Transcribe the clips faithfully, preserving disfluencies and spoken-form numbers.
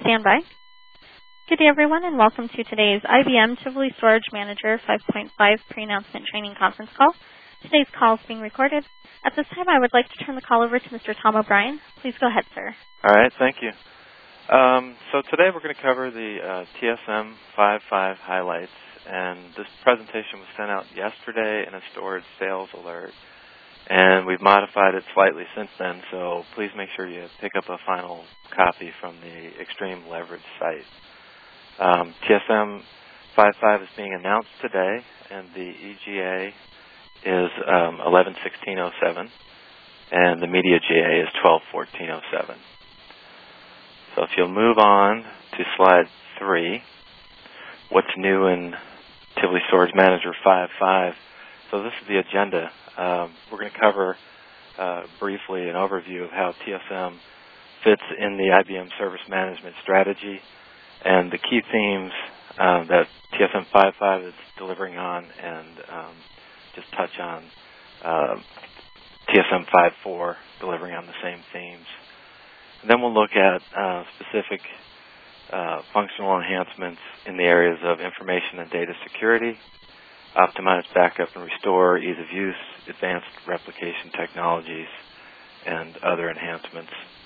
stand by. Good day, everyone, and welcome to today's I B M Tivoli Storage Manager five point five pre-announcement training conference call. Today's call is being recorded. At this time, I would like to turn the call over to Mister Tom O'Brien. Please go ahead, sir. All right, thank you. Um, so today we're going to cover the uh, T S M five point five highlights, and this presentation was sent out yesterday in a storage sales alert, and we've modified it slightly since then, so please make sure you pick up a final copy from the Extreme Leverage site. Um, T S M five point five is being announced today, and the E G A is um, eleven sixteen oh seven, and the media G A is twelve fourteen oh seven. So if you'll move on to slide three, what's new in Tivoli Storage Manager five point five? So this is the agenda. Um, we're going to cover uh, briefly an overview of how T S M fits in the I B M service management strategy and the key themes um, that T S M five point five is delivering on, and um, just touch on uh, T S M five point four delivering on the same themes. And then we'll look at uh, specific uh, functional enhancements in the areas of information and data security, optimized backup and restore, ease of use, advanced replication technologies, and other enhancements.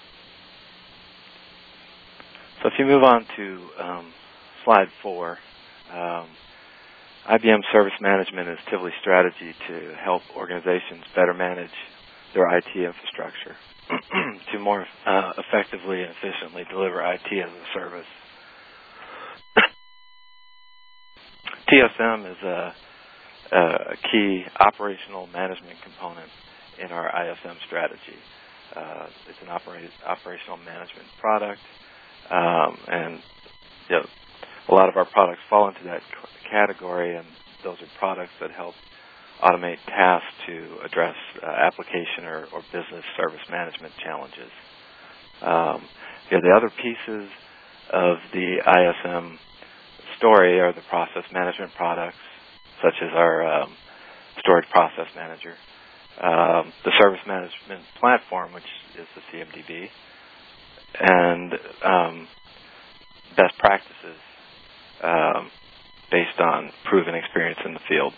So if you move on to um, slide four, um, I B M Service Management is Tivoli's strategy to help organizations better manage their I T infrastructure to more uh, effectively and efficiently deliver I T as a service. T S M is a, a key operational management component in our I S M strategy. Uh, it's an opera- operational management product, um, and you know, a lot of our products fall into that c- category, and those are products that help automate tasks to address uh, application or, or business service management challenges. Um, yeah, the other pieces of the I S M story are the process management products, such as our um, Storage Process Manager, um, the Service Management Platform, which is the C M D B, and um, best practices um, based on proven experience in the field.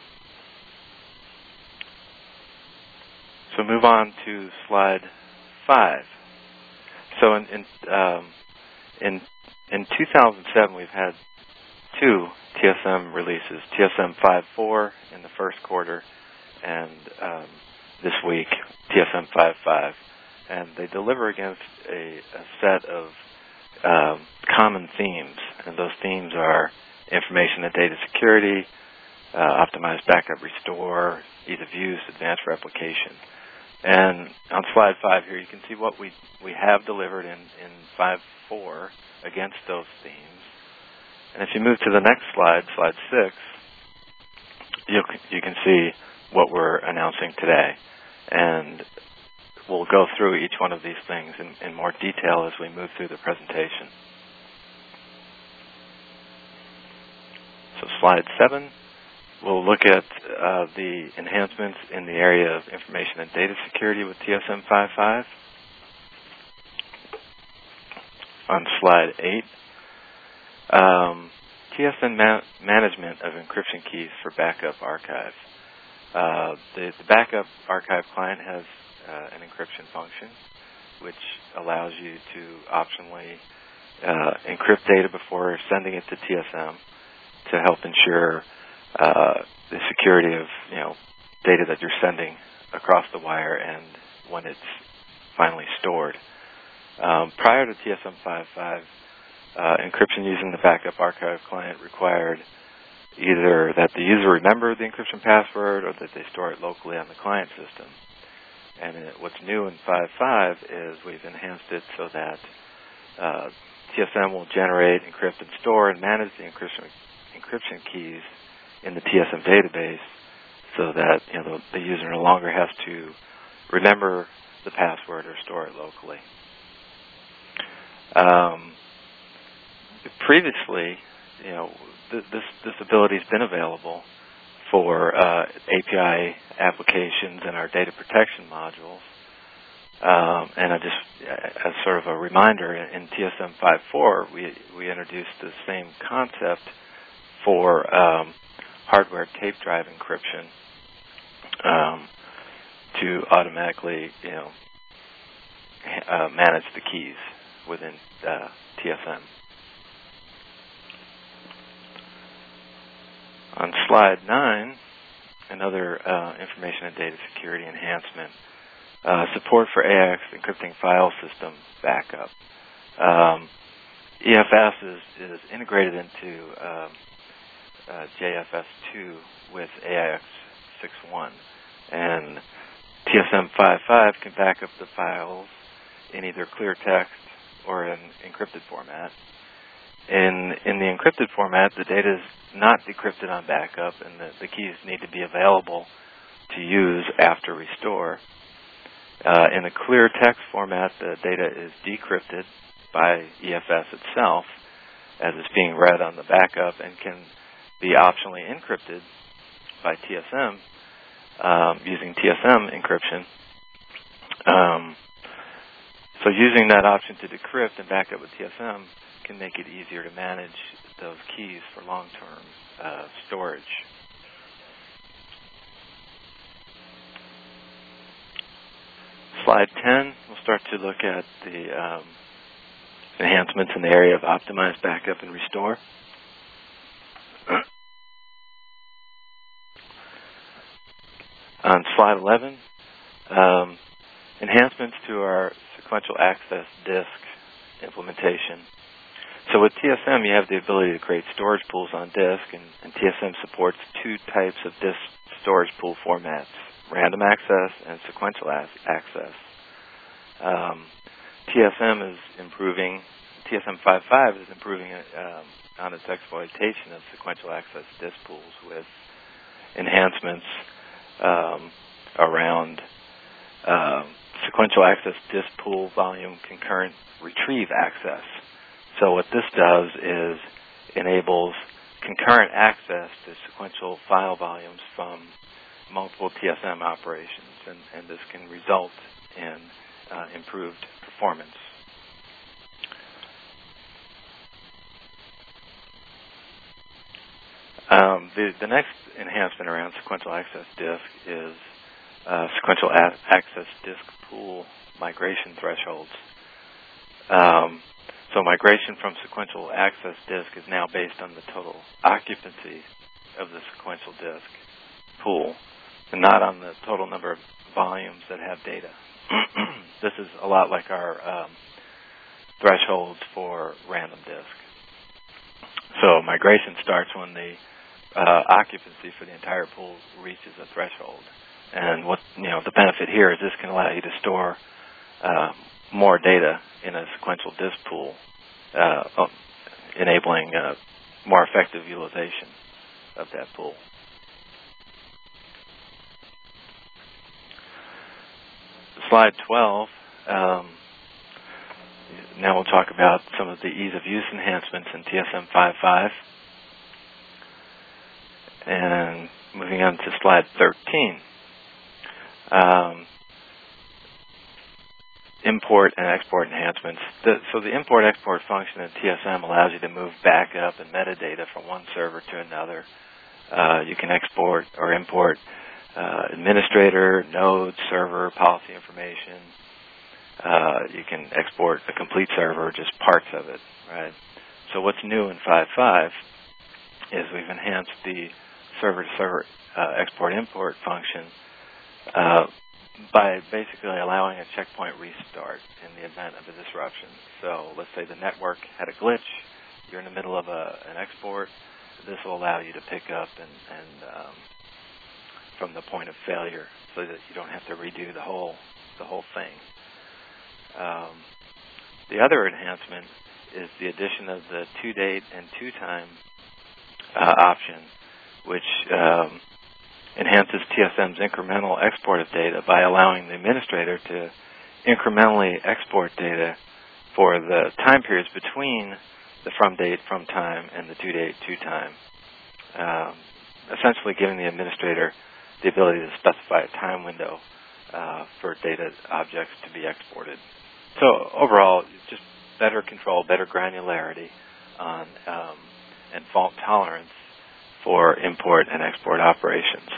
So move on to slide five. So in in um, in, in two thousand seven, we've had two T S M releases: T S M five point four in the first quarter, and um, this week T S M five point five, and they deliver against a, a set of um, common themes, and those themes are information and data security, uh, optimized backup restore, ease of use, advanced replication. And on slide five here, you can see what we we have delivered in, in five point four against those themes. And if you move to the next slide, slide six, you, you can see what we're announcing today. And we'll go through each one of these things in, in more detail as we move through the presentation. So slide seven. We'll look at uh, the enhancements in the area of information and data security with T S M five point five. On slide eight, um, T S M ma- management of encryption keys for backup archive. Uh, the, the backup archive client has uh, an encryption function, which allows you to optionally uh, encrypt data before sending it to T S M to help ensure Uh, the security of you know data that you're sending across the wire and when it's finally stored. Um, prior to T S M five point five, uh, encryption using the backup archive client required either that the user remember the encryption password or that they store it locally on the client system. And it, what's new in five point five is we've enhanced it so that uh, T S M will generate, encrypt, and store and manage the encryption encryption keys in the T S M database, so that you know the, the user no longer has to remember the password or store it locally. Um, previously, you know, th- this this ability has been available for uh, A P I applications and our data protection modules, Um, and I just, as sort of a reminder, in T S M five point four, we we introduced the same concept for um, hardware tape drive encryption um, to automatically, you know, uh, manage the keys within uh, T S M. On slide nine, another uh, information and data security enhancement. Uh, support for A I X encrypting file system backup. Um, E F S is, is integrated into um, uh, J F S two with A I X six point one, and T S M five point five can back up the files in either clear text or in encrypted format. In, in the encrypted format, the data is not decrypted on backup, and the, the keys need to be available to use after restore. Uh, in a clear text format, the data is decrypted by E F S itself as it's being read on the backup and can be optionally encrypted by T S M um, using T S M encryption. Um, so using that option to decrypt and back up with T S M can make it easier to manage those keys for long-term uh, storage. Slide ten, we'll start to look at the um, enhancements in the area of optimized backup and restore. On slide eleven, um, enhancements to our sequential access disk implementation. So with T S M, you have the ability to create storage pools on disk, and, and T S M supports two types of disk storage pool formats: random access and sequential access. Um, T S M is improving, T S M five point five is improving um, on its exploitation of sequential access disk pools with enhancements um, around um, sequential access disk pool volume concurrent retrieve access. So what this does is enables concurrent access to sequential file volumes from multiple T S M operations, and, and this can result in uh, improved performance. Um, the, the next enhancement around sequential access disk is uh, sequential a- access disk pool migration thresholds. Um, so migration from sequential access disk is now based on the total occupancy of the sequential disk pool, and not on the total number of volumes that have data. This is a lot like our um, thresholds for random disk. So migration starts when the uh, occupancy for the entire pool reaches a threshold. And what you know, the benefit here is this can allow you to store uh, more data in a sequential disk pool, uh, enabling uh, more effective utilization of that pool. Slide twelve, um, now we'll talk about some of the ease of use enhancements in T S M five point five. And moving on to slide thirteen, um, import and export enhancements. The, so the import-export function in T S M allows you to move backup and metadata from one server to another. Uh, you can export or import Uh, administrator, node, server, policy information. Uh, you can export a complete server, just parts of it, right? So what's new in five point five is we've enhanced the server-to-server uh, export-import function uh, by basically allowing a checkpoint restart in the event of a disruption. So let's say the network had a glitch, you're in the middle of a, an export, this will allow you to pick up and, and um, from the point of failure, so that you don't have to redo the whole the whole thing. Um, the other enhancement is the addition of the to date and to time uh, option, which um, enhances T S M's incremental export of data by allowing the administrator to incrementally export data for the time periods between the from date from time and the to date to time, um, essentially giving the administrator the ability to specify a time window uh, for data objects to be exported. So overall, just better control, better granularity on um, and fault tolerance for import and export operations.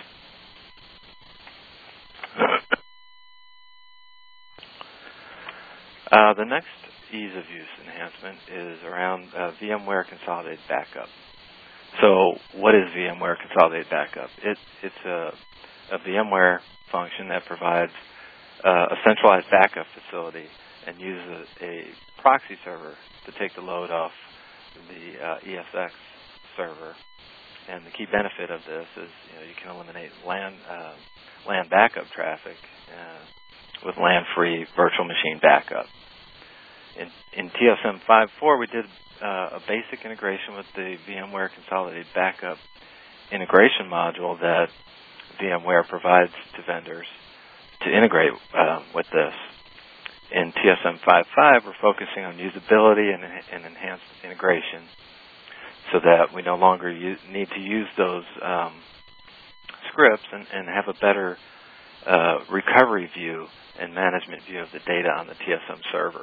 uh, the next ease of use enhancement is around uh, VMware Consolidated Backup. So what is VMware Consolidated Backup? It, it's a, a VMware function that provides uh, a centralized backup facility and uses a, a proxy server to take the load off the uh, E S X server. And the key benefit of this is, you know, you can eliminate LAN uh, LAN backup traffic uh, with LAN-free virtual machine backup. In, in T S M five point four, we did uh, a basic integration with the VMware Consolidated Backup integration module that VMware provides to vendors to integrate uh, with this. In T S M five point five, we're focusing on usability and, and enhanced integration so that we no longer use, need to use those um, scripts and, and have a better uh, recovery view and management view of the data on the T S M server.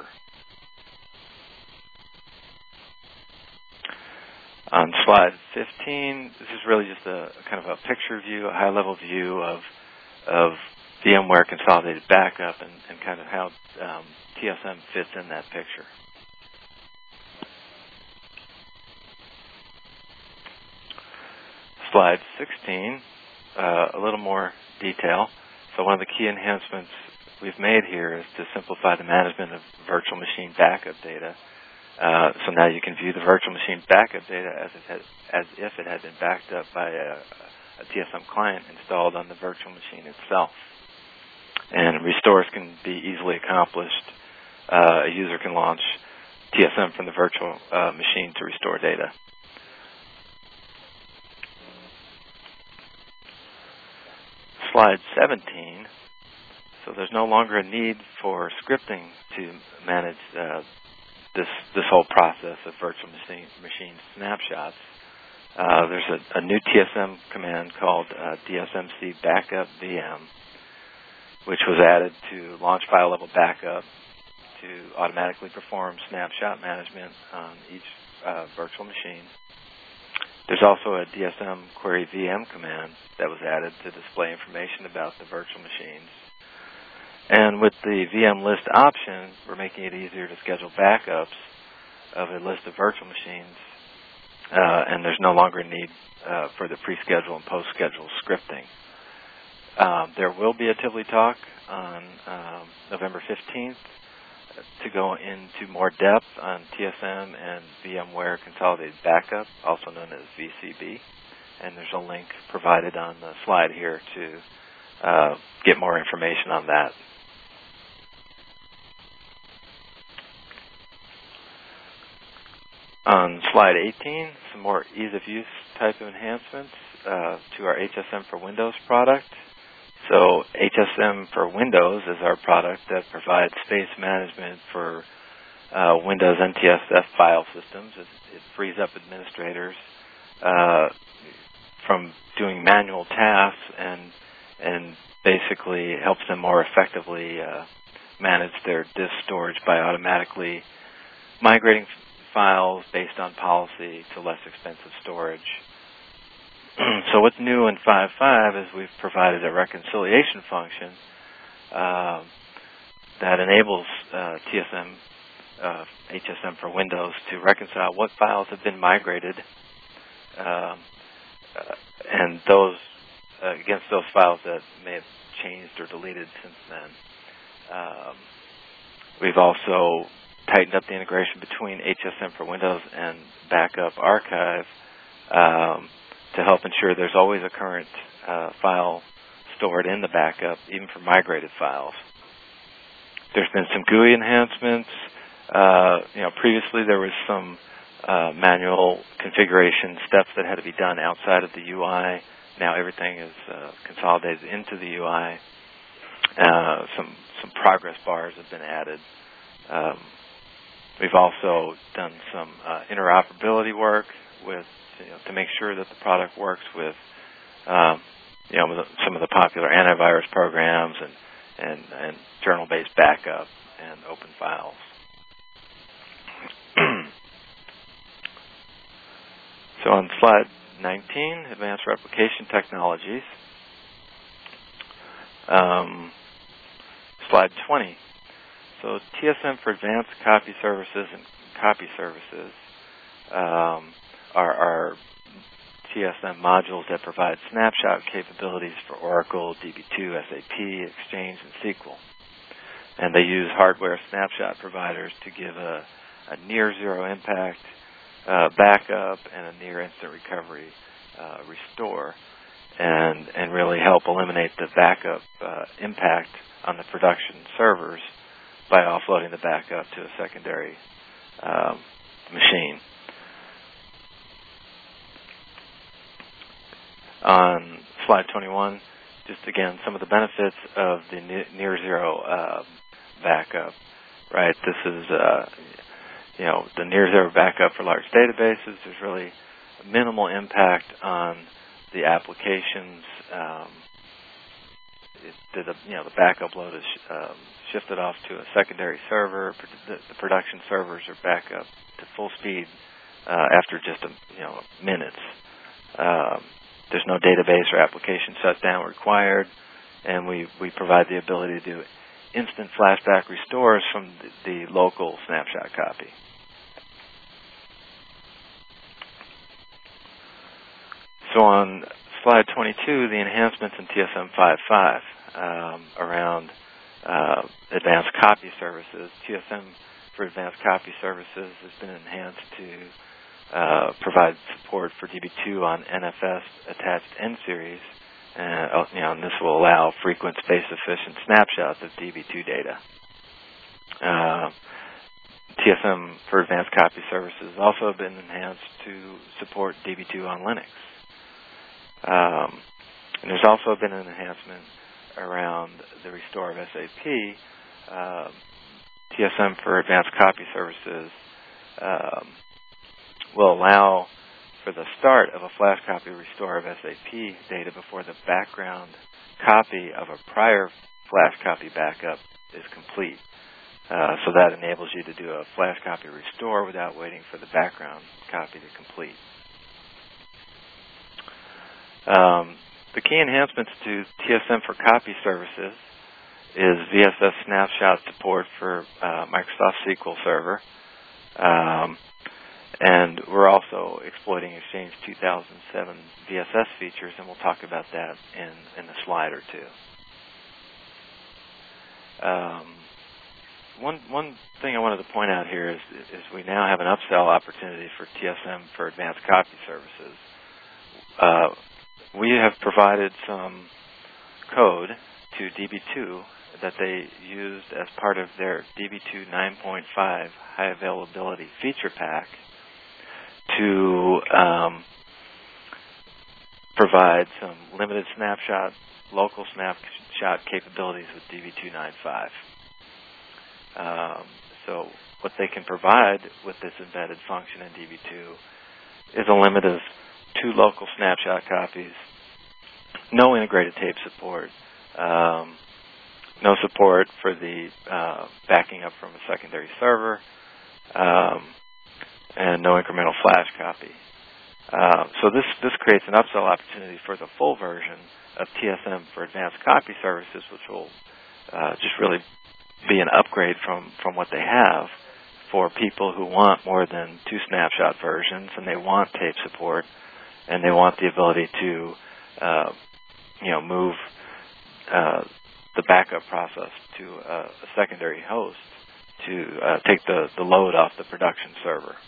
On slide fifteen, this is really just a kind of a picture view, a high-level view of of VMware Consolidated Backup and, and kind of how um, T S M fits in that picture. Slide sixteen, uh, a little more detail. So one of the key enhancements we've made here is to simplify the management of virtual machine backup data. Uh, so now you can view the virtual machine backup data as, it had, as if it had been backed up by a, a T S M client installed on the virtual machine itself. And restores can be easily accomplished. Uh, a user can launch T S M from the virtual uh, machine to restore data. Slide seventeen. So there's no longer a need for scripting to manage uh, this this whole process of virtual machine, machine snapshots. Uh, there's a, a new T S M command called uh, D S M C Backup V M, which was added to launch file level backup to automatically perform snapshot management on each uh, virtual machine. There's also a D S M Query V M command that was added to display information about the virtual machines. And with the V M list option, we're making it easier to schedule backups of a list of virtual machines, uh, and there's no longer a need uh, for the pre-schedule and post-schedule scripting. Um, there will be a Tivoli talk on um, November fifteenth to go into more depth on T S M and VMware Consolidated Backup, also known as V C B. And there's a link provided on the slide here to uh, get more information on that. On slide eighteen, some more ease-of-use type of enhancements uh, to our H S M for Windows product. So H S M for Windows is our product that provides space management for uh, Windows N T S F file systems. It, it frees up administrators uh, from doing manual tasks and and basically helps them more effectively uh, manage their disk storage by automatically migrating files based on policy to less expensive storage. So what's new in five point five is we've provided a reconciliation function uh, that enables uh, T S M, uh, H S M for Windows to reconcile what files have been migrated um, uh, and those uh, against those files that may have changed or deleted since then. Um, we've also tightened up the integration between H S M for Windows and Backup Archive um, to help ensure there's always a current uh, file stored in the backup, even for migrated files. There's been some G U I enhancements. Uh, you know, previously there was some uh, manual configuration steps that had to be done outside of the U I. Now everything is uh, consolidated into the U I. Uh, some some progress bars have been added. Um, we've also done some uh, interoperability work with you know, to make sure that the product works with um, you know some of the popular antivirus programs and and, and journal-based backup and open files. So on slide nineteen, Advanced Replication Technologies. Um, slide twenty. So T S M for Advanced Copy Services and Copy Services um, are, are T S M modules that provide snapshot capabilities for Oracle, D B two, S A P, Exchange, and S Q L. And they use hardware snapshot providers to give a, a near zero impact uh, backup and a near instant recovery uh, restore, and and really help eliminate the backup uh, impact on the production servers by offloading the backup to a secondary um, machine. On slide twenty-one, just again some of the benefits of the near zero uh, backup. Right, this is uh, you know the near zero backup for large databases. There's really minimal impact on the applications. Um, it, the you know the backup load is um, shifted off to a secondary server. The, the production servers are back up to full speed uh, after just a, you know minutes. Um, There's no database or application shutdown required, and we, we provide the ability to do instant flashback restores from the, the local snapshot copy. So on slide twenty-two, the enhancements in T S M five point five um, around uh, advanced copy services. T S M for advanced copy services has been enhanced to Uh, provide support for D B two on N F S attached N series, and uh, you know, and this will allow frequent space-efficient snapshots of D B two data. Uh, T S M for advanced copy services has also been enhanced to support D B two on Linux. Um, and there's also been an enhancement around the restore of S A P. Uh, T S M for advanced copy services Um, will allow for the start of a flash copy restore of S A P data before the background copy of a prior flash copy backup is complete. Uh, so that enables you to do a flash copy restore without waiting for the background copy to complete. Um, the key enhancements to T S M for copy services is V S S snapshot support for uh, Microsoft S Q L Server. Um, And we're also exploiting Exchange two thousand seven V S S features, and we'll talk about that in, in a slide or two. Um, one, one thing I wanted to point out here is, is we now have an upsell opportunity for T S M for advanced copy services. Uh, we have provided some code to D B two that they used as part of their D B two nine point five high availability feature pack to um, provide some limited snapshot, local snapshot capabilities with D B two nine point five. Um, so what they can provide with this embedded function in D B two is a limit of two local snapshot copies, no integrated tape support, um, no support for the uh, backing up from a secondary server, um, and no incremental flash copy. Uh, so this, this creates an upsell opportunity for the full version of T S M for advanced copy services, which will uh, just really be an upgrade from, from what they have for people who want more than two snapshot versions, and they want tape support, and they want the ability to uh, you know, move uh, the backup process to a, a secondary host to uh, take the, the load off the production server.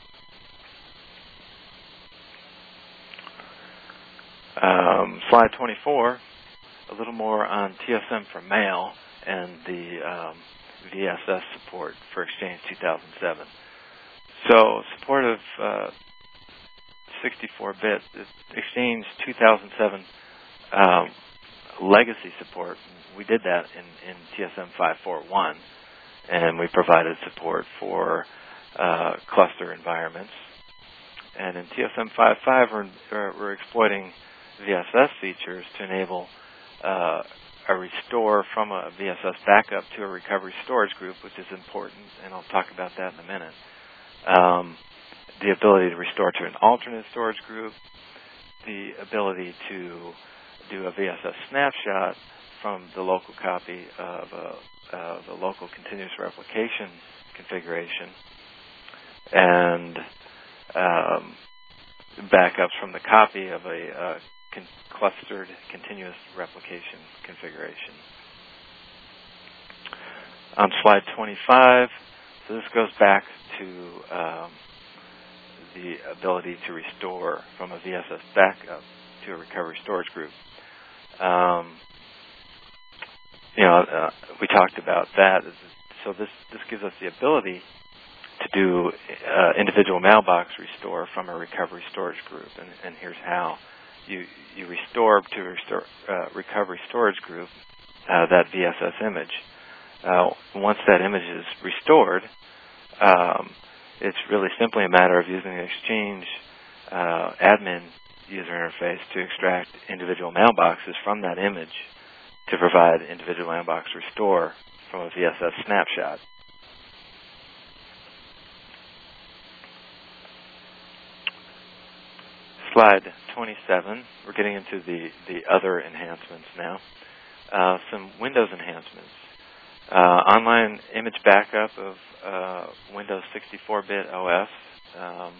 Um, slide twenty-four, a little more on T S M for mail and the um, V S S support for Exchange two thousand seven. So support of uh, sixty-four bit Exchange two thousand seven um, legacy support. We did that in, in T S M five point four one, and we provided support for uh, cluster environments. And in T S M five point five, we're, we're exploiting V S S features to enable uh, a restore from a V S S backup to a recovery storage group, which is important, and I'll talk about that in a minute. Um, the ability to restore to an alternate storage group, the ability to do a V S S snapshot from the local copy of a, of a local continuous replication configuration, and um, backups from the copy of a uh, con- clustered continuous replication configuration. On slide twenty-five, so this goes back to um, the ability to restore from a V S S backup to a recovery storage group. Um, you know, uh, we talked about that. So this this gives us the ability to do uh, individual mailbox restore from a recovery storage group, and, and here's how: you you restore to a restore, uh, recovery storage group uh, that V S S image. Uh, once that image is restored, um, it's really simply a matter of using the Exchange uh, admin user interface to extract individual mailboxes from that image to provide individual mailbox restore from a V S S snapshot. Slide twenty-seven, we're getting into the, the other enhancements now. Uh, some Windows enhancements. Uh, online image backup of uh, Windows sixty-four bit O S. Um,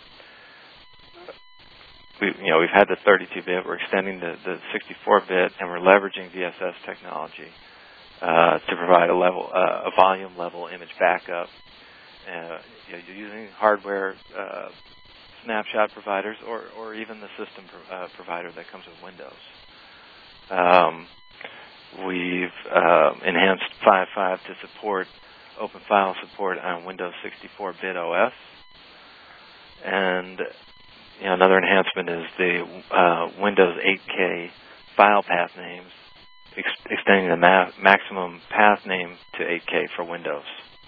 we, you know, we've had the thirty-two bit. We're extending the, the sixty-four bit, and we're leveraging V S S technology uh, to provide a level, uh, a volume level image backup. Uh, you know, you're using hardware uh, snapshot providers, or, or even the system pro- uh, provider that comes with Windows. Um, we've uh, enhanced five point five to support open file support on Windows sixty-four bit O S. And you know, another enhancement is the uh, Windows eight K file path names, ex- extending the ma- maximum path name to eight K for Windows.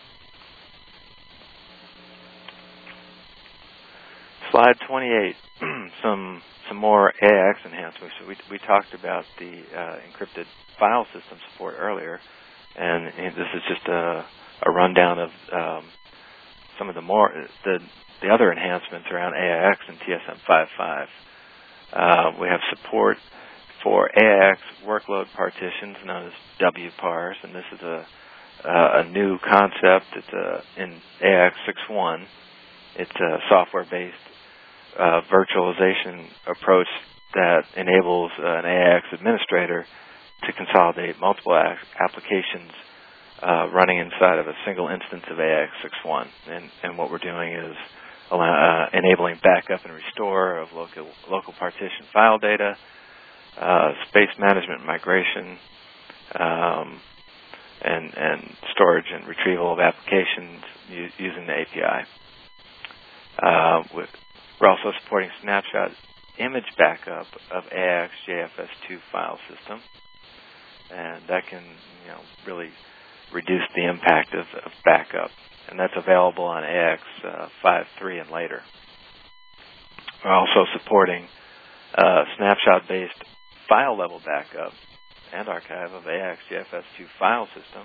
Slide twenty-eight, some some more A I X enhancements. We we talked about the uh, encrypted file system support earlier, and, and this is just a, a rundown of um, some of the more the the other enhancements around A I X and T S M five point five. Uh, we have support for A I X workload partitions known as W PARs, and this is a uh, a new concept. It's a, in A I X six point one. It's a software-based Uh, virtualization approach that enables uh, an A I X administrator to consolidate multiple a- applications uh, running inside of a single instance of A I X six point one. And, and what we're doing is allow, uh, enabling backup and restore of local, local partition file data, uh, space management migration, um, and, and storage and retrieval of applications u- using the A P I. Uh, with We're also supporting snapshot image backup of A I X J F S two file system, and that can, you know, really reduce the impact of, of backup, and that's available on A I X uh, five point three and later. We're also supporting uh, snapshot-based file-level backup and archive of A I X J F S two file system.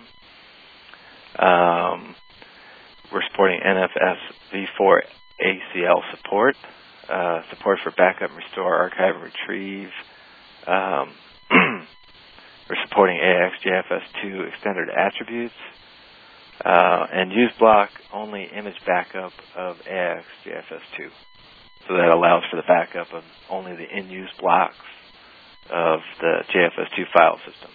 Um, we're supporting N F S v four A C L support, uh, support for backup, restore, archive, and retrieve. Um, we're supporting A I X J F S two extended attributes, uh, and use block only image backup of A I X J F S two. So that allows for the backup of only the in-use blocks of the J F S two file system.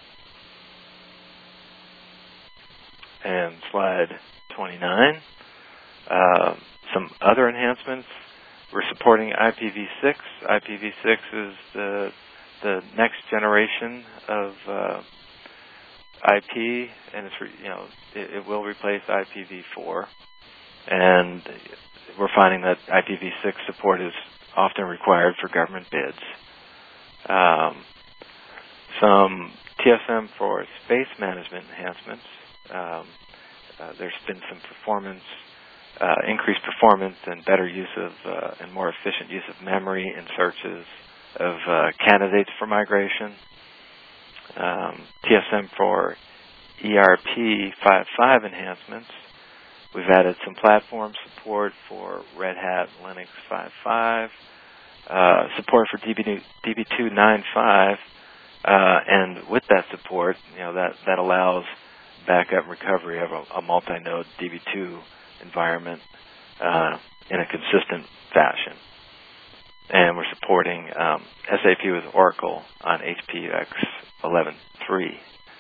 And slide twenty-nine. Uh, Some other enhancements. We're supporting I P v six. I P v six is the the next generation of uh, I P, and it's re, you know it, it will replace I P v four. And we're finding that I P v six support is often required for government bids. Um, some T S M for space management enhancements. Um, uh, there's been some performance. Uh, increased performance and better use of uh, and more efficient use of memory in searches of uh, candidates for migration. um, T S M for E R P five point five enhancements. We've added some platform support for Red Hat Linux five point five, uh, support for D B two nine point five, uh, and with that support, you know, that, that allows backup and recovery of a, a multi-node D B two environment uh, in a consistent fashion. And we're supporting um, S A P with Oracle on H P X eleven point three.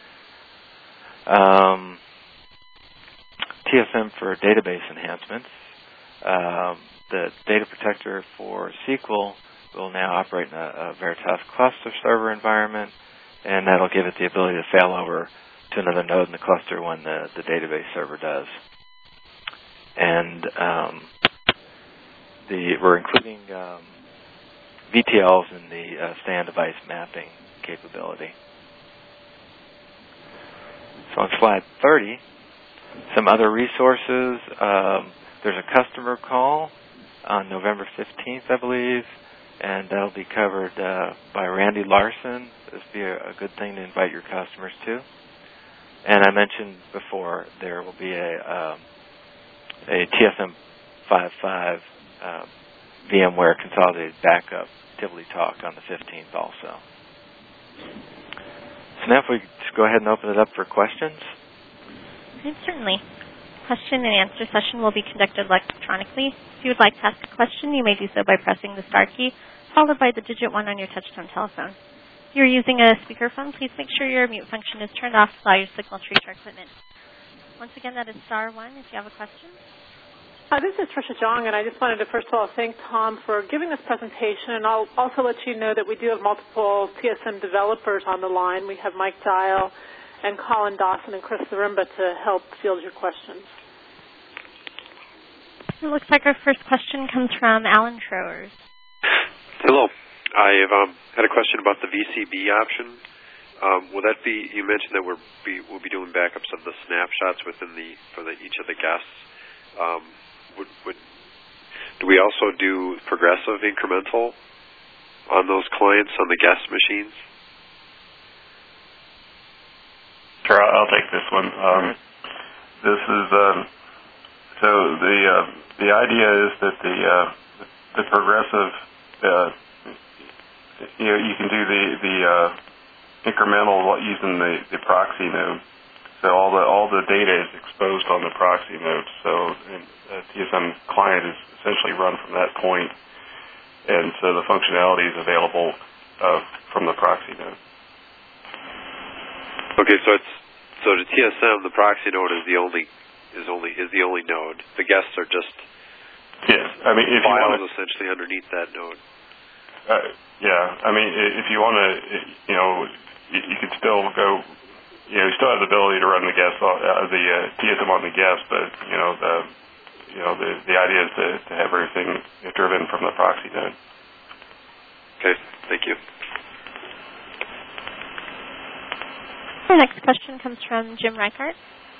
Um, T S M for database enhancements. Um, the data protector for S Q L will now operate in a, a Veritas cluster server environment, and that'll give it the ability to fail over to another node in the cluster when the, the database server does. And um, the, we're including um, V T Ls in the uh, SAN device mapping capability. So on slide thirty, some other resources. Um, there's a customer call on November fifteenth, I believe, and that'll be covered uh, by Randy Larson. This would be a, a good thing to invite your customers to. And I mentioned before there will be a, um, a T S M five point five uh, VMware Consolidated Backup Tivoli Talk on the fifteenth also. So now if we just go ahead and open it up for questions. Okay, certainly. Question and answer session will be conducted electronically. If you would like to ask a question, you may do so by pressing the star key, followed by the digit one on your touch-tone telephone. If you're using a speakerphone, please make sure your mute function is turned off to allow your signal to reach our equipment. Once again, that is star one if you have a question. Hi, this is Tricia Jong, and I just wanted to first of all thank Tom for giving this presentation, and I'll also let you know that we do have multiple T S M developers on the line. We have Mike Dial and Colin Dawson and Chris Zarimba to help field your questions. It looks like our first question comes from Alan Trowers. Hello. I have um, had a question about the V C B option. Um, will that be, you mentioned that we're be, we'll be doing backups of the snapshots within the, for the, each of the guests. Um, would, would, do we also do progressive incremental on those clients on the guest machines? Sure, I'll take this one. Um, this is, um, so the uh, the idea is that the, uh, the progressive, uh, you know, you can do the, the uh, incremental using the, the proxy node. So all the all the data is exposed on the proxy node. So a T S M client is essentially run from that point, and so the functionality is available uh, from the proxy node. Okay, so it's so the T S M, the proxy node is the only is only is the only node. The guests are just yes. I mean, if files you wanna, essentially underneath that node. Uh, yeah, I mean, if you want to, you know, you, you could still go. You know, you still have the ability to run the guest, uh, the uh, T S M on the guest, but you know, the you know, the the idea is to, to have everything driven from the proxy node. Okay, thank you. Our next question comes from Jim Reichart.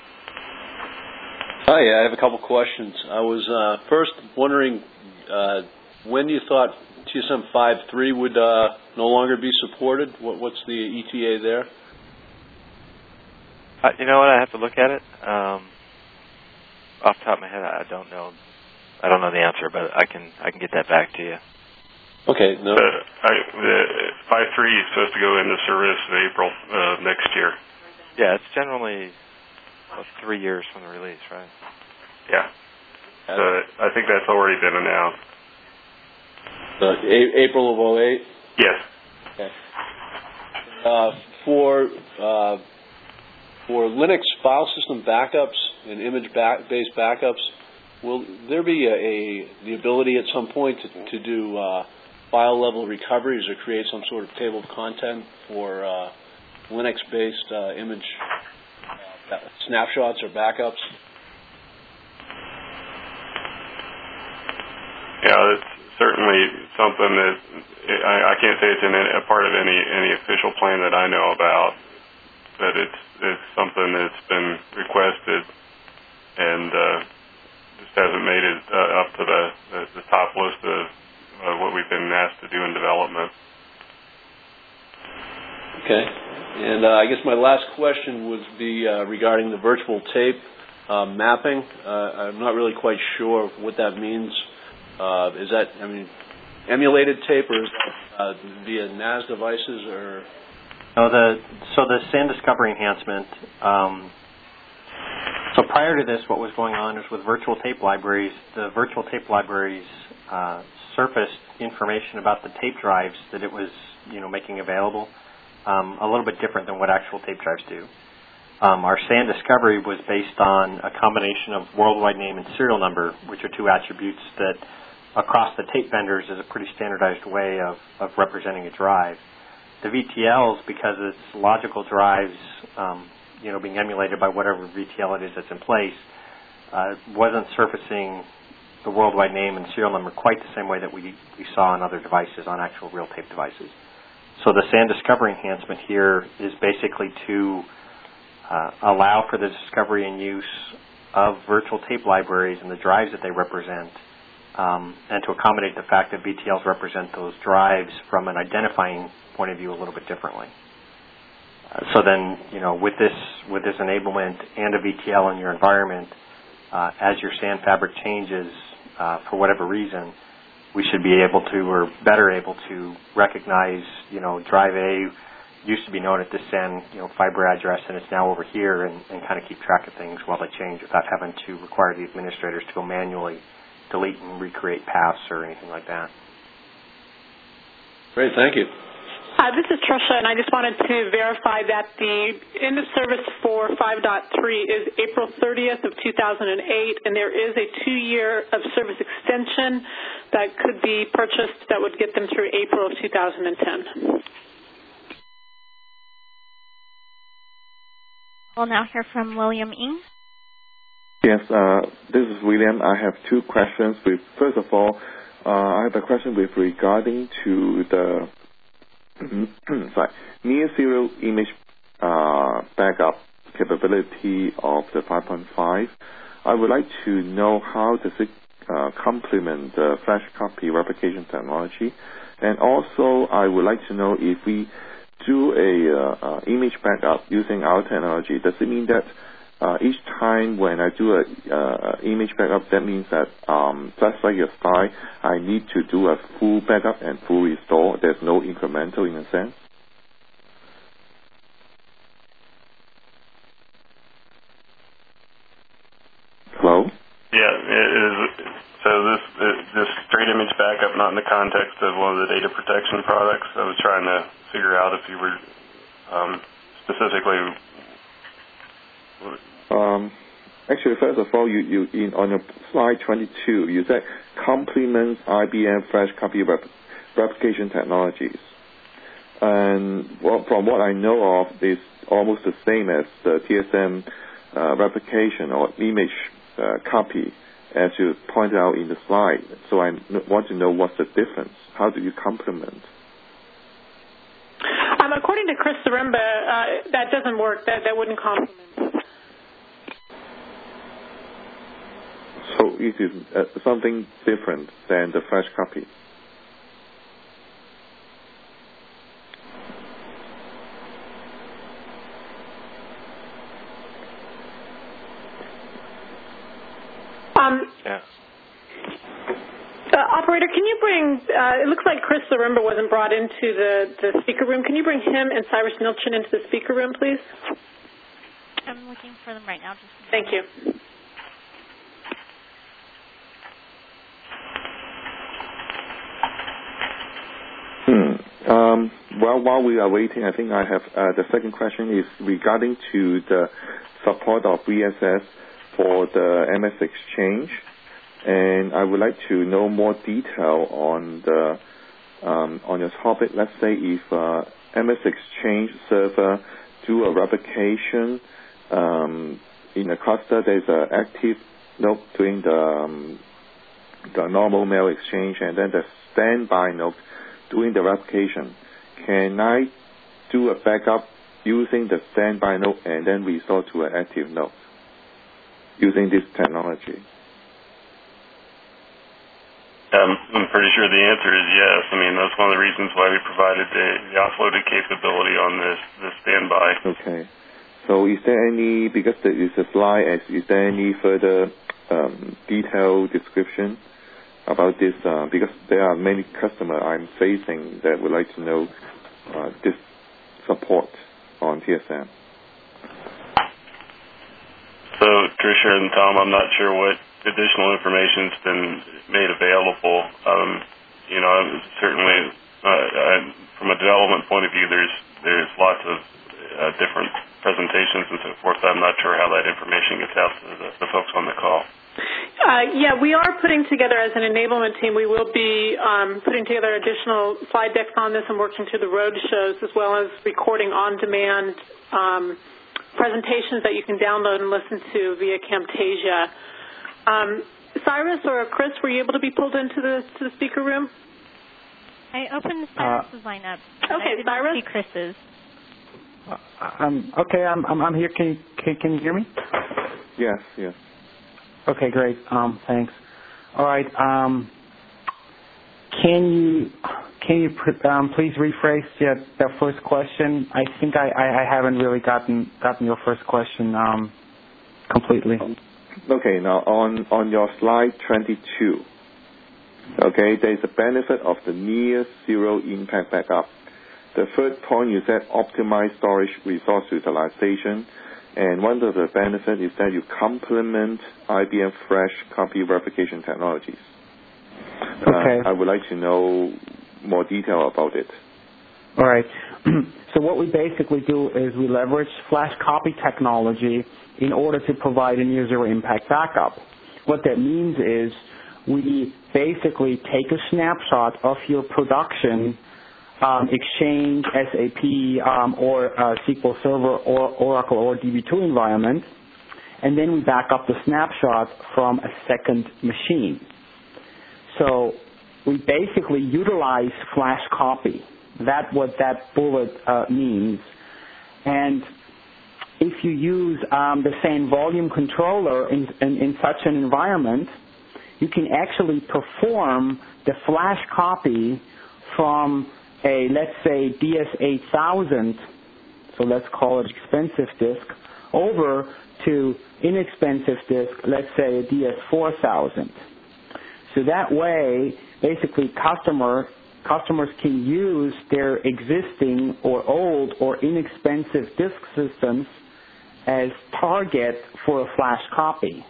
Hi, I have a couple questions. I was uh, first wondering uh, when you thought T S M five point three would uh, no longer be supported. What, what's the E T A there? Uh, you know what? I have to look at it. Um, off the top of my head, I don't know. I don't know the answer, but I can I can get that back to you. Okay. No. The, I, the five point three is supposed to go into service in April uh, next year. Yeah, it's generally well, three years from the release, right? Yeah. So I think that's already been announced. Uh, a- April of oh eight? Yes. Okay. Uh, for uh, for Linux file system backups and image-based backups, will there be a, a the ability at some point to, to do uh, file-level recoveries or create some sort of table of content for uh, Linux-based uh, image uh, snapshots or backups? Yeah, it's certainly something that I, I can't say it's in a part of any any official plan that I know about, but it's it's something that's been requested and uh, just hasn't made it uh, up to the, the, the top list of uh, what we've been asked to do in development. Okay. And uh, I guess my last question would be uh, regarding the virtual tape uh, mapping. Uh, I'm not really quite sure what that means. Uh, is that, I mean, emulated tape, or is that uh, via N A S devices, or? No, the so the SAN Discovery enhancement. Um, so prior to this, what was going on is with virtual tape libraries, the virtual tape libraries uh, surfaced information about the tape drives that it was, you know, making available. Um, a little bit different than what actual tape drives do. Um, our SAN Discovery was based on a combination of worldwide name and serial number, which are two attributes that across the tape vendors is a pretty standardized way of, of representing a drive. The V T Ls, because it's logical drives, um, you know, being emulated by whatever V T L it is that's in place, uh, wasn't surfacing the worldwide name and serial number quite the same way that we, we saw on other devices, on actual real tape devices. So the SAN Discovery enhancement here is basically to uh, allow for the discovery and use of virtual tape libraries and the drives that they represent, um, and to accommodate the fact that V T Ls represent those drives from an identifying point of view a little bit differently. Uh, so then, you know, with this with this enablement and a V T L in your environment, uh, as your SAN fabric changes uh, for whatever reason, we should be able to, or better able to, recognize, you know, drive A used to be known at this SAN, you know, fiber address, and it's now over here, and, and kind of keep track of things while they change without having to require the administrators to go manually delete and recreate paths or anything like that. Great, thank you. Hi, this is Trisha, and I just wanted to verify that the end of service for five point three is April thirtieth of two thousand eight, and there is a two-year of service extension that could be purchased that would get them through April of two thousand ten. We'll now hear from William Ng. Yes, uh, this is William. I have two questions. With, first of all, uh, I have a question with regarding to the sorry, near zero image uh, backup capability of the five point five. I would like to know how does it uh, complement the flash copy replication technology, and also I would like to know if we do a uh, uh, image backup using our technology, does it mean that uh, each time when I do a uh, image backup, that means that um, just like your slide, I need to do a full backup and full restore? There's no incremental in a sense? Hello? Yeah, it is. So this this straight image backup, not in the context of one of the data protection products. I was trying to figure out if you were um, specifically. Um, actually, first of all, you, you in on your slide twenty-two, you said complements I B M flash copy rep, replication technologies, and well, from what I know of, it's almost the same as the T S M uh, replication or image uh, copy, as you pointed out in the slide. So I want to know what's the difference. How do you complement? Um, according to Chris Zaremba, uh, that doesn't work. That, that wouldn't complement. So it is uh, something different than the flash copy. Um, yeah. Uh, operator, can you bring, uh, it looks like Chris Zaremba wasn't brought into the, the speaker room. Can you bring him and Cyrus Nilchin into the speaker room, please? I'm looking for them right now. Just Thank you. Hmm. Um, well, while we are waiting, I think I have uh, the second question is regarding to the support of V S S for the M S Exchange, and I would like to know more detail on the um, on your topic. Let's say if uh, M S Exchange server do a replication um, in a cluster, there's an active node doing the um, the normal mail exchange, and then the standby node doing the replication. Can I do a backup using the standby node and then restore to an active node using this technology? Um, I'm pretty sure the answer is yes. I mean, that's one of the reasons why we provided the, the offloaded capability on this, this standby. Okay. So is there any, because there is a slide, is there any further um, detailed description about this? Uh, because there are many customers I'm facing that would like to know uh, this support on T S M. So, Tricia and Tom, I'm not sure what additional information's been made available. Um, you know, certainly uh, I, from a development point of view, there's there's lots of uh, different presentations and so forth. I'm not sure how that information gets out to the, the folks on the call. Uh, yeah, we are putting together as an enablement team, we will be um, putting together additional slide decks on this and working through the road shows as well as recording on-demand um, presentations that you can download and listen to via Camtasia. Um, Cyrus or Chris, were you able to be pulled into the, to the speaker room? I opened Cyrus's uh, line up. Okay, I didn't Cyrus? see Chris's. Uh, um, okay, I'm, I'm I'm here. Can you can, can you hear me? Yes, yes. Okay, great. Um, thanks. All right. Um, can you can you um, please rephrase the, the first question? I think I, I, I haven't really gotten gotten your first question um, completely. Okay. Now on on your slide twenty-two. Okay, there is a benefit of the near zero impact backup. The third point you said optimize storage resource utilization, and one of the benefits is that you complement I B M Flash copy verification technologies. Okay. Uh, I would like to know more detail about it. All right. So what we basically do is we leverage flash copy technology in order to provide a near zero impact backup. What that means is we basically take a snapshot of your production um, Exchange, S A P, um, or uh, S Q L Server, or Oracle, or D B two environment, and then we back up the snapshot from a second machine. So we basically utilize flash copy. That's what that bullet uh, means. And if you use um, the same volume controller in, in, in such an environment, you can actually perform the flash copy from a, let's say, D S eight thousand, so let's call it expensive disk, over to inexpensive disk, let's say a D S four thousand. So that way, basically, customer, customers can use their existing or old or inexpensive disk systems as target for a flash copy.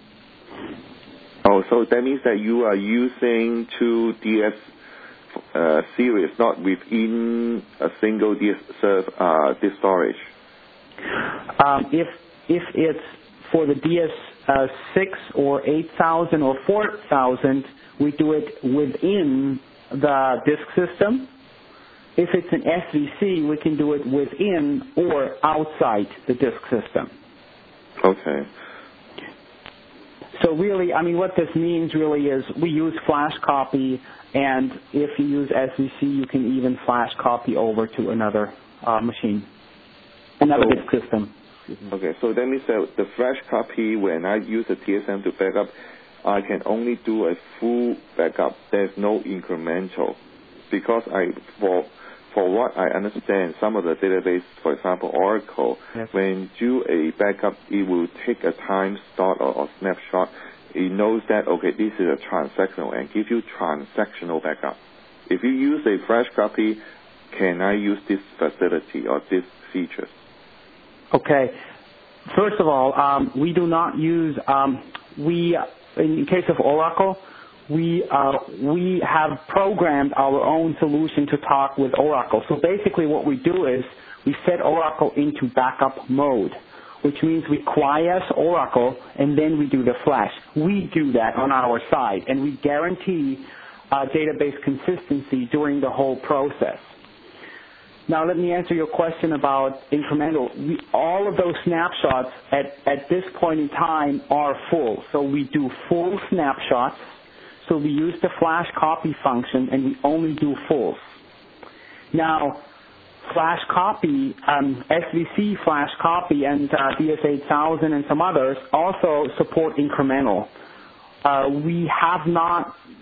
Oh, so that means that you are using two D S uh, series, not within a single D S, serve, uh, disk storage. Um, if if it's for the D S uh, six or eight thousand or four thousand, we do it within the disk system. If it's an S V C, we can do it within or outside the disk system. Okay. So really, I mean, what this means really is we use flash copy, and if you use S V C, you can even flash copy over to another uh, machine, another so, disk system. Okay, so that means that the flash copy, when I use the T S M to backup, I can only do a full backup. There's no incremental, because I for for what I understand, some of the database, for example, Oracle, yes. when you do a backup, it will take a time start or, or snapshot. It knows that, okay, this is a transactional and give you transactional backup. If you use a flash copy, can I use this facility or this features? Okay. First of all, um, we do not use, um, we, in case of Oracle, we uh, we have programmed our own solution to talk with Oracle. So basically what we do is we set Oracle into backup mode, which means we quiesce Oracle and then we do the flash. We do that on our side, and we guarantee uh, database consistency during the whole process. Now let me answer your question about incremental. We, all of those snapshots at, at this point in time are full. So we do full snapshots. So we use the flash copy function, and we only do fulls. Now, flash copy, um, S V C flash copy, and uh, D S eight thousand and some others also support incremental. Uh, we have not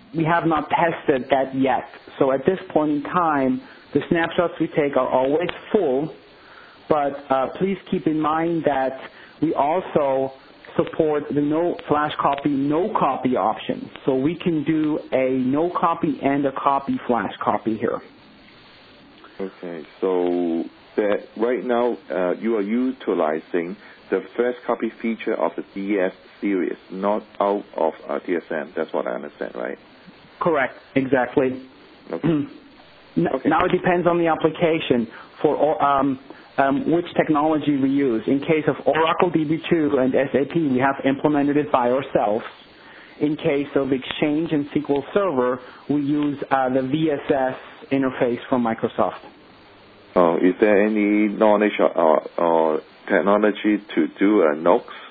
we have not tested that yet. So at this point in time, the snapshots we take are always full, but uh, please keep in mind that we also support the no flash copy, no copy option. So we can do a no copy and a copy flash copy here. Okay, so that right now uh, you are utilizing the flash copy feature of the D S series, not out of uh, T S M. That's what I understand, right? Correct, exactly. Okay. Okay. Now it depends on the application for um, um, which technology we use. In case of Oracle D B two and S A P, we have implemented it by ourselves. In case of Exchange and S Q L Server, we use uh, the V S S interface from Microsoft. Oh, is there any knowledge or, or, or technology to do a N O X?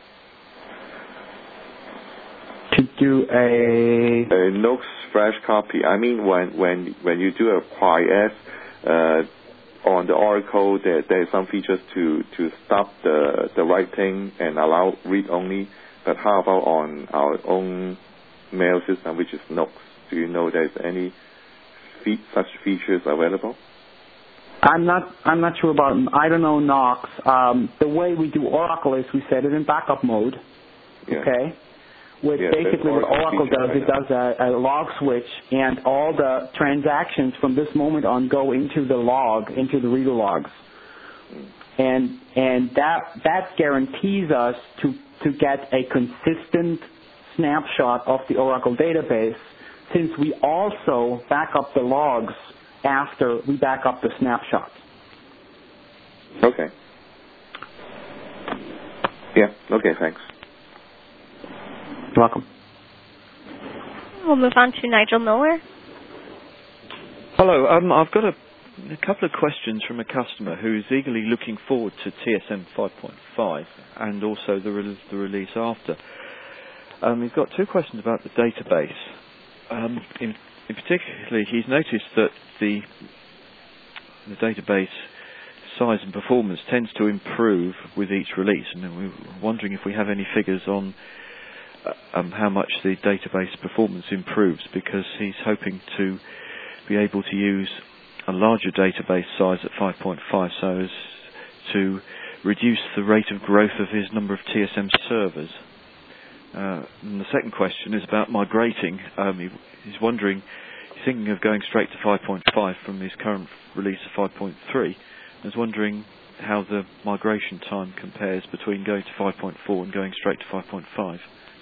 To do a... A N O X flash copy. I mean, when when when you do a Q I S uh, on the Oracle, there there are some features to, to stop the the writing and allow read only. But how about on our own mail system, which is N O X? Do you know there's any fe such features available? I'm not. I'm not sure about. I don't know N O X. Um, the way we do Oracle is we set it in backup mode. Yeah. Okay. Which yeah, basically what Oracle does, it does a, a log switch, and all the transactions from this moment on go into the log, into the reader logs, mm. and and that that guarantees us to to get a consistent snapshot of the Oracle database, since we also back up the logs after we back up the snapshots. Okay. Yeah, okay, thanks. You're welcome. We'll move on to Nigel Miller. Hello, um, I've got a, a couple of questions from a customer who is eagerly looking forward to T S M five point five and also the, re the release after. Um, he's got two questions about the database. Um, in In particular, he's noticed that the, the database size and performance tends to improve with each release, and we're wondering if we have any figures on uh, um, how much the database performance improves, because he's hoping to be able to use a larger database size at five point five so as to reduce the rate of growth of his number of T S M servers. Uh, and the second question is about migrating. Um, he, he's wondering, he's thinking of going straight to five point five from his current release of five point three. I was wondering how the migration time compares between going to five point four and going straight to five point five.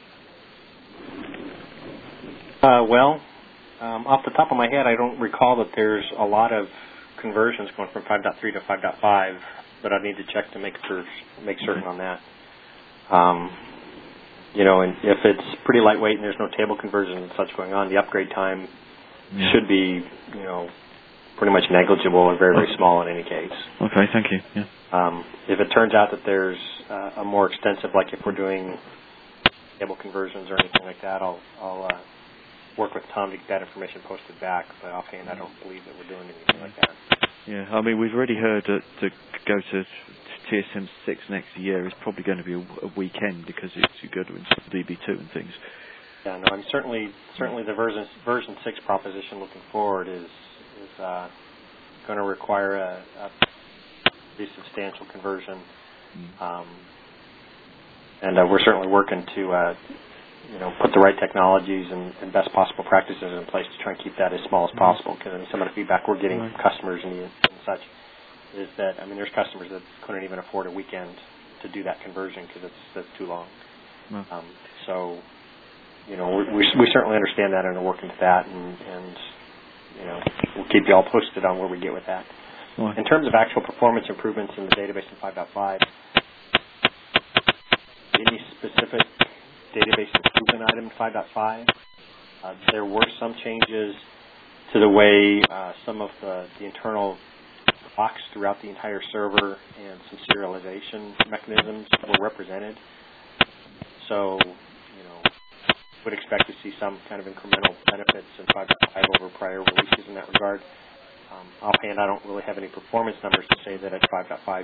Uh, well, um, off the top of my head, I don't recall that there's a lot of conversions going from five point three to five point five, but I need to check to make sure, make certain on that. Um, You know, and if it's pretty lightweight and there's no table conversion and such going on, the upgrade time yeah. should be, you know, pretty much negligible or very, very small in any case. Okay, thank you. Yeah. Um, if it turns out that there's uh, a more extensive, like if we're doing table conversions or anything like that, I'll, I'll uh, work with Tom to get that information posted back. But offhand, I don't believe that we're doing anything like that. Yeah, I mean, we've already heard that to go to T S M six next year is probably going to be a, a weekend because it's, you go to install D B two and things. Yeah, no, I'm certainly certainly the version version six proposition looking forward is is uh, going to require a, a pretty substantial conversion, mm. um, and uh, we're certainly working to uh, you know put the right technologies and, and best possible practices in place to try and keep that as small as possible. Because I mean, some of the feedback we're getting right. from customers and, and such is that, I mean, there's customers that couldn't even afford a weekend to do that conversion because it's that's too long. No. Um, so, you know, we, we we certainly understand that and are working to that, and, and you know, we'll keep you all posted on where we get with that. Right. In terms of actual performance improvements in the database in five point five, any specific database improvement item in five point five? Uh, there were some changes to the way uh, some of the, the internal blocks throughout the entire server and some serialization mechanisms were represented. So, you know, would expect to see some kind of incremental benefits in five point five over prior releases in that regard. Um, offhand, I don't really have any performance numbers to say that at five point five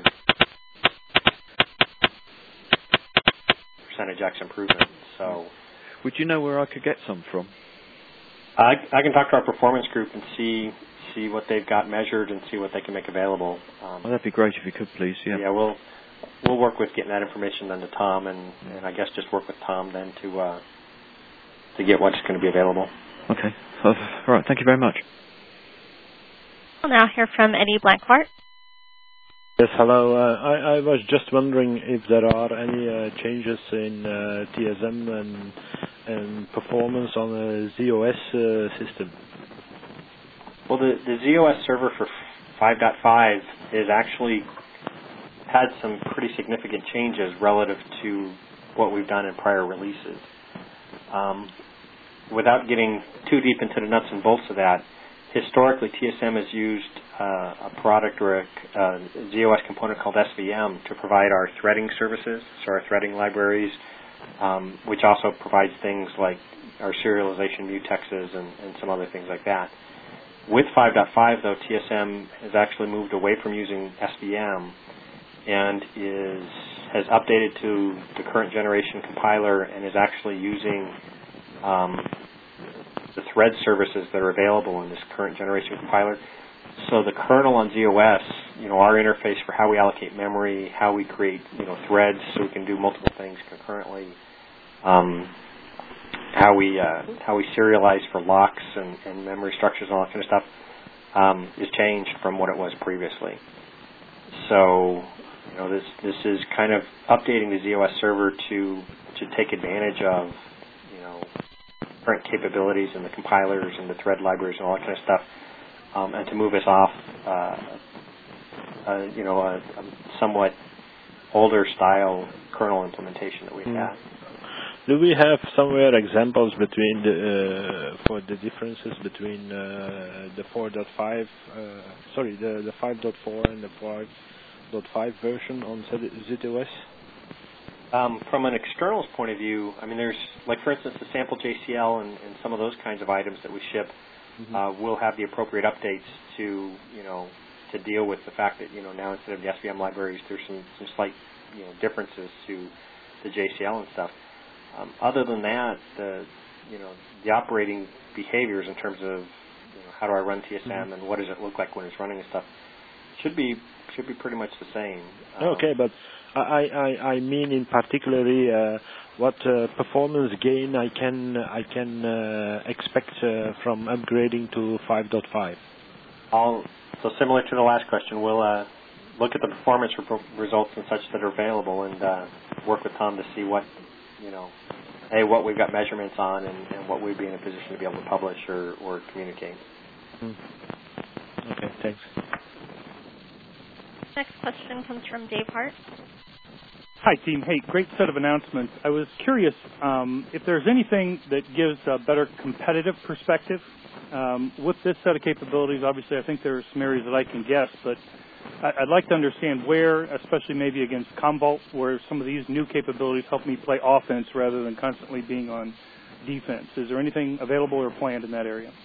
percentage X improvement. So, would you know where I could get some from? I, I can talk to our performance group and see see what they've got measured and see what they can make available. Um, well, that'd be great if you could, please. Yeah. Yeah, we'll we'll work with getting that information then to Tom, and, and I guess just work with Tom then to uh, to get what's going to be available. Okay. All right. Thank you very much. We'll now hear from Eddie Blanquart. Yes, hello. Uh, I, I was just wondering if there are any uh, changes in uh, T S M and, and performance on a Z O S uh, system. Well, the, the Z O S server for five point five is actually had some pretty significant changes relative to what we've done in prior releases. Um, without getting too deep into the nuts and bolts of that, historically T S M has used uh, a product or a uh, Z O S component called S V M to provide our threading services, so our threading libraries, um, which also provides things like our serialization mutexes and, and some other things like that. With five point five, though, T S M has actually moved away from using S V M and is has updated to the current generation compiler and is actually using um, the thread services that are available in this current generation compiler. So the kernel on Z O S, you know, our interface for how we allocate memory, how we create, you know, threads so we can do multiple things concurrently, um, how we uh, how we serialize for locks and, and memory structures and all that kind of stuff, um, is changed from what it was previously. So, you know, this this is kind of updating the Z O S server to to take advantage of, you know, current capabilities and the compilers and the thread libraries and all that kind of stuff, um, and to move us off, uh, uh, you know, a, a somewhat older style kernel implementation that we've mm. had. Do we have somewhere examples between the uh, for the differences between uh, the four point five, uh, sorry, the the five point four and the five point five version on Z O S? Um, from an externals point of view, I mean, there's, like, for instance, the sample J C L and, and some of those kinds of items that we ship mm-hmm. uh, will have the appropriate updates to, you know, to deal with the fact that, you know, now instead of the S V M libraries, there's some, some slight, you know, differences to the J C L and stuff. Um, other than that, the, you know, the operating behaviors in terms of, you know, how do I run T S M mm-hmm. and what does it look like when it's running and stuff should be should be pretty much the same. Um, okay, but I, I, I mean in particularly uh, what uh, performance gain I can I can uh, expect uh, from upgrading to five point five. All, so similar to the last question, we'll uh, look at the performance re- results and such that are available and uh, work with Tom to see what, you know, hey, what we've got measurements on and, and what we'd be in a position to be able to publish or, or communicate. Mm. Okay, thanks. Next question comes from Dave Hart. Hi, team. Hey, great set of announcements. I was curious um, if there's anything that gives a better competitive perspective. Um, with this set of capabilities, obviously I think there are some areas that I can guess, but I'd like to understand where, especially maybe against Commvault, where some of these new capabilities help me play offense rather than constantly being on defense. Is there anything available or planned in that area?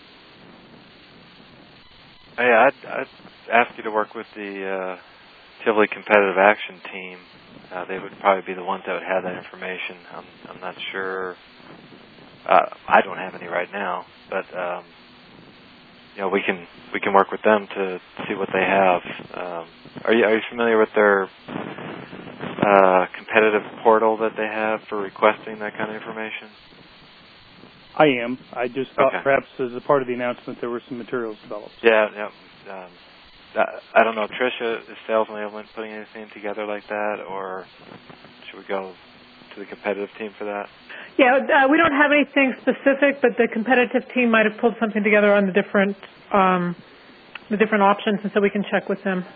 Yeah, I'd, I'd ask you to work with the uh, Tivoli Competitive Action team. Uh, they would probably be the ones that would have that information. I'm, I'm not sure. Uh, I don't have any right now, but um, you know, we can we can work with them to see what they have. Um, are you are you familiar with their uh, competitive portal that they have for requesting that kind of information? I am. I just thought okay. perhaps as a part of the announcement there were some materials developed. Yeah, yeah. Um, I don't know, Tricia, is sales enablement putting anything together like that, or should we go to the competitive team for that? Yeah, uh, we don't have anything specific, but the competitive team might have pulled something together on the different um, the different options, and so we can check with them.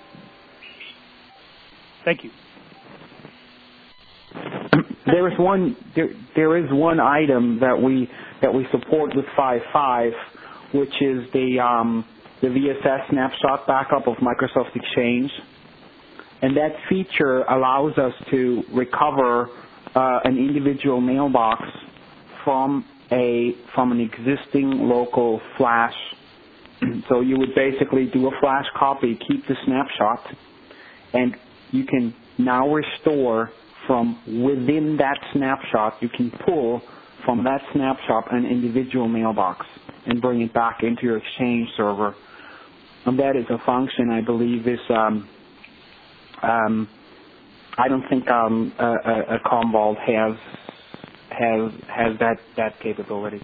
Thank you. There is one there, there is one item that we that we support with five point five, which is the um, the V S S snapshot backup of Microsoft Exchange, and that feature allows us to recover uh, an individual mailbox from a from an existing local flash. So you would basically do a flash copy, keep the snapshot, and you can now restore from within that snapshot. You can pull from that snapshot an individual mailbox and bring it back into your Exchange server. And that is a function I believe is, um, um, I don't think um, a, a, a Commvault has has has that that capability.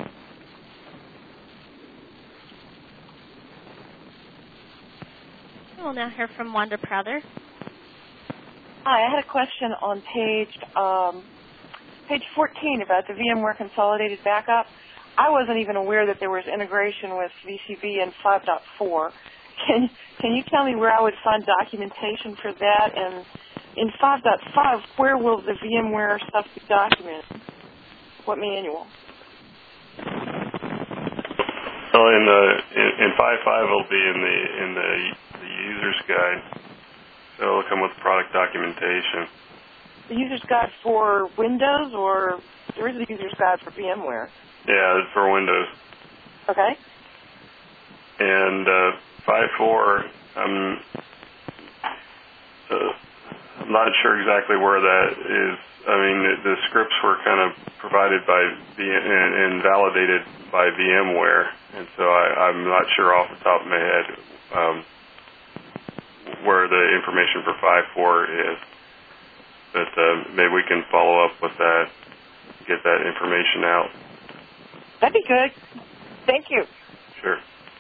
We'll now hear from Wanda Prather. Hi, I had a question on page um, page fourteen about the VMware Consolidated Backup. I wasn't even aware that there was integration with V C B and five point four. Can can you tell me where I would find documentation for that? And in five point five, where will the VMware stuff be documented? What manual? Well, in the in, in five point five, it'll be in the in the, the user's guide. So it'll come with product documentation. The user's guide for Windows, or there is a user's guide for VMware? Yeah, it's for Windows. Okay. And uh, five point four, um, uh, I'm not sure exactly where that is. I mean, the, the scripts were kind of provided by v- and, and validated by VMware, and so I, I'm not sure off the top of my head um, where the information for five point four is. But uh, maybe we can follow up with that, get that information out. That'd be good. Thank you. Sure.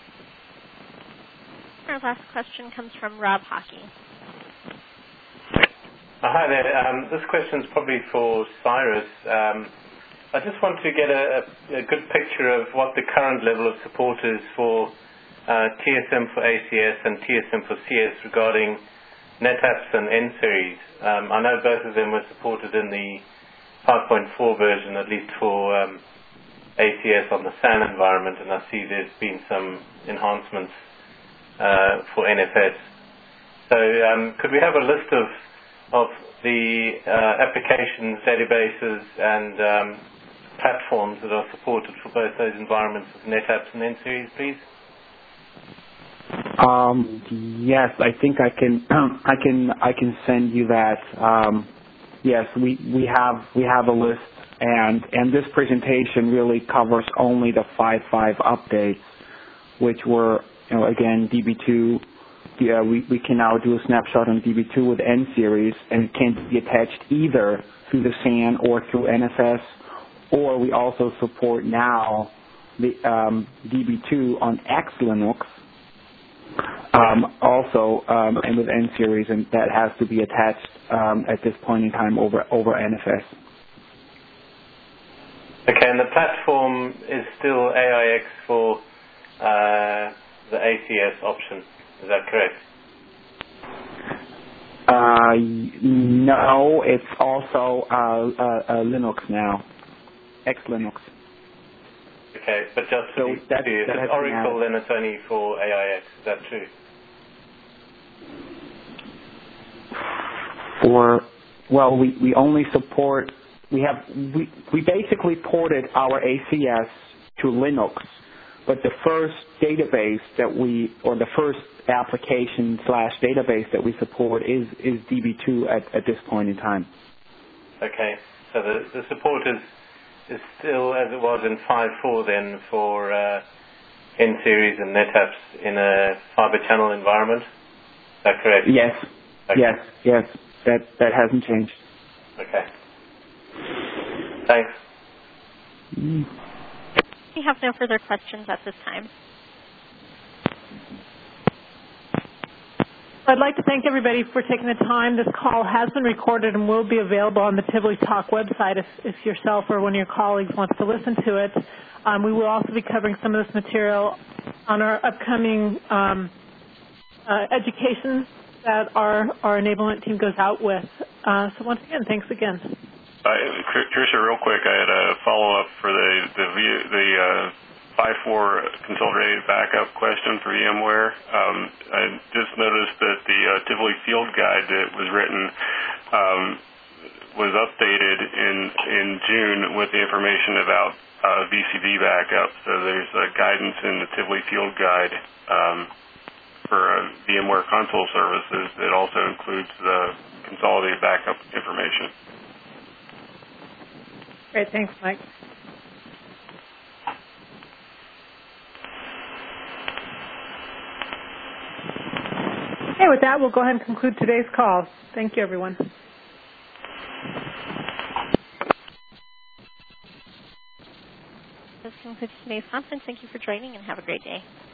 Our last question comes from Rob Hockey. Uh, hi there. Um, this question is probably for Cyrus. Um, I just want to get a, a, a good picture of what the current level of support is for uh, T S M for A C S and T S M for C S regarding NetApps and N-Series. Um, I know both of them were supported in the five point four version, at least for um, A C S on the S A N environment, and I see there's been some enhancements uh, for N F S. So um, could we have a list of of the uh, applications, databases, and um, platforms that are supported for both those environments of NetApps and N-Series, please? Um, yes, I think I can. I can. I can send you that. Um, yes, we, we have we have a list, and and this presentation really covers only the five point five updates, which were, you know, again D B two. Yeah, we, we can now do a snapshot on D B two with N-Series, and it can be attached either through the S A N or through N F S, or we also support now the um, D B two on X Linux, um, also um, and with N-Series, and that has to be attached um, at this point in time over over N F S. Okay, and the platform is still A I X for uh, the A C S option. Is that correct? Uh, no, it's also uh, uh, uh, Linux now, X Linux. Okay, but just so to that, if that it's Oracle, then it's only for A I X. Is that true? For well, we, we only support we have we we basically ported our A C S to Linux, but the first database that we or the first application slash database that we support is, is D B two at, at this point in time. Okay, so the, the support is is still as it was in five point four then for uh, N-Series and NetApps in a fiber channel environment. Is that correct? Yes, okay. yes, yes. That that hasn't changed. Okay. Thanks. Mm. We have no further questions at this time. I'd like to thank everybody for taking the time. This call has been recorded and will be available on the Tivoli Talk website if, if yourself or one of your colleagues wants to listen to it. Um, we will also be covering some of this material on our upcoming um, uh, education that our, our enablement team goes out with. Uh, so once again, thanks again. Uh, Tricia, real quick, I had a follow-up for the the, the uh, five point four consolidated backup question for VMware. Um, I just noticed that the uh, Tivoli field guide that was written um, was updated in in June with the information about uh, V C B backup. So there's uh, guidance in the Tivoli field guide um, for uh, VMware console services that also includes the consolidated backup information. Great, thanks, Mike. with that, we'll go ahead and conclude today's call. Thank you, everyone. This concludes today's conference. Thank you for joining, and have a great day.